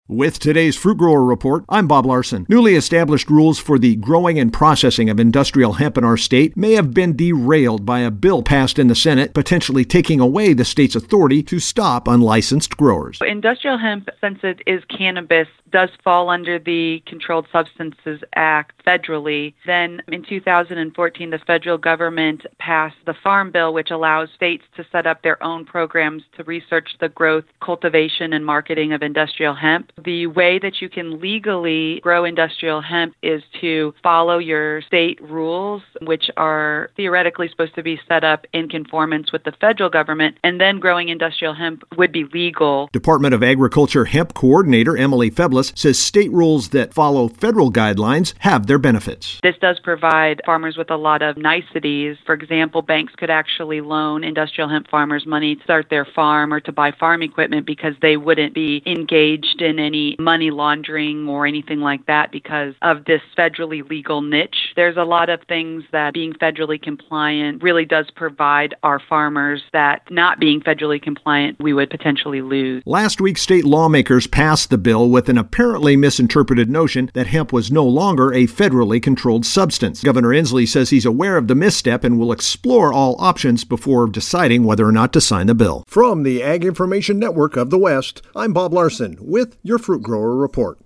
With today's Fruit Grower Report, I'm Bob Larson. Newly established rules for the growing and processing of industrial hemp in our state may have been derailed by a bill passed in the Senate, potentially taking away the state's authority to stop unlicensed growers. Industrial hemp, since it is cannabis, does fall under the Controlled Substances Act federally. Then in 2014, the federal government passed the Farm Bill, which allows states to set up their own programs to research the growth, cultivation, and marketing of industrial hemp. The way that you can legally grow industrial hemp is to follow your state rules, which are theoretically supposed to be set up in conformance with the federal government, and then growing industrial hemp would be legal. Department of Agriculture Hemp Coordinator Emily Feblis says state rules that follow federal guidelines have their benefits. This does provide farmers with a lot of niceties. For example, banks could actually loan industrial hemp farmers money to start their farm or to buy farm equipment because they wouldn't be engaged in any money laundering or anything like that because of this federally legal niche. There's a lot of things that being federally compliant really does provide our farmers that not being federally compliant we would potentially lose. Last week, state lawmakers passed the bill with an apparently misinterpreted notion that hemp was no longer a federally controlled substance. Governor Inslee says he's aware of the misstep and will explore all options before deciding whether or not to sign the bill. From the Ag Information Network of the West, I'm Bob Larson with your Fruit Grower Report.